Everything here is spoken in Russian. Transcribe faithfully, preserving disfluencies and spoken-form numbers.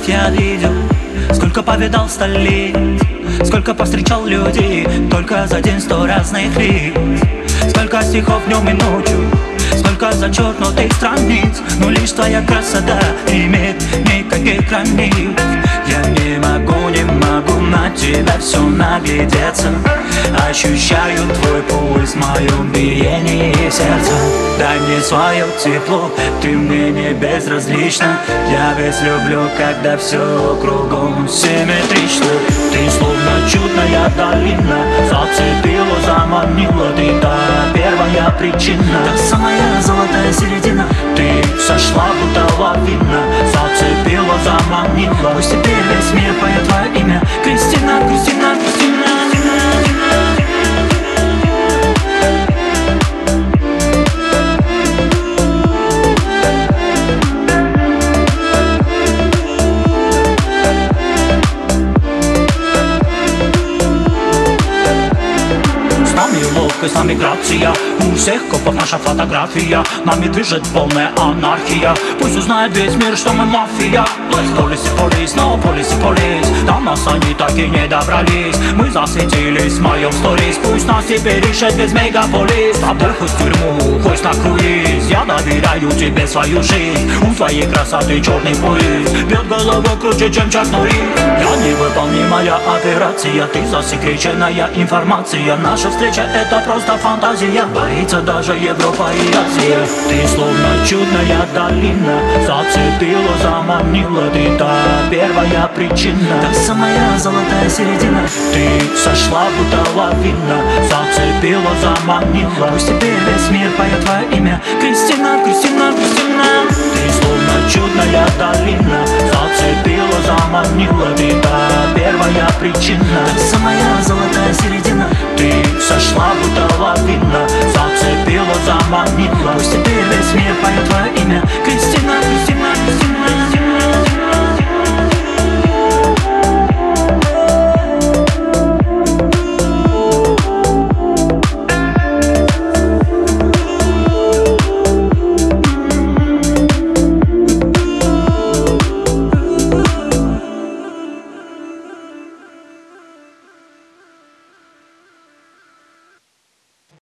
я видел, сколько повидал столиц, сколько повстречал людей, только за день сто разных лиц. Сколько стихов днем и ночью, сколько зачеркнутых страниц, но лишь твоя красота имеет никаких границ. Я не могу, не могу на тебя все наглядеться. Ощущаю твой пульс в моем биении сердца. Дай мне свое тепло, ты мне не безразлична. Я ведь люблю, когда все кругом симметрично. Ты словно чудная долина, зацепила, заманила. Ты та первая причина, та самая золотая середина. Ты сошла, будто лавина, зацепила, заманила. Пусть теперь весь мир поет твое имя. Кристина, Кристина, Кристина. С нами грация, у всех копов наша фотография. Нами движет полная анархия. Пусть узнает весь мир, что мы мафия. Полис и полис, но полис и полис. До нас они так и не добрались. Мы засветились в моем сторис. Пусть нас теперь ищет весь мегаполис. Тобой хоть в тюрьму, хоть на круиз. Я доверяю тебе свою жизнь. У твоей красоты черный поезд бьет голову круче, чем Чак Норрис. Я невыполнимая операция, ты засекреченная информация. Наша встреча это просто фантазия, боится даже Европа и Азия. Ты словно чудная долина, зацепила, заманила. Ты та первая причина, та самая золотая середина. Ты сошла, будто лавина, зацепила, заманила. Пусть теперь весь мир поет твое имя. Кристина, Кристина, Кристина. Ты словно чудная долина, зацепила, заманила. Ты та первая причина, та самая золотая середина. Ты сошла, будто лавина, зацепила, заманила. Пусть теперь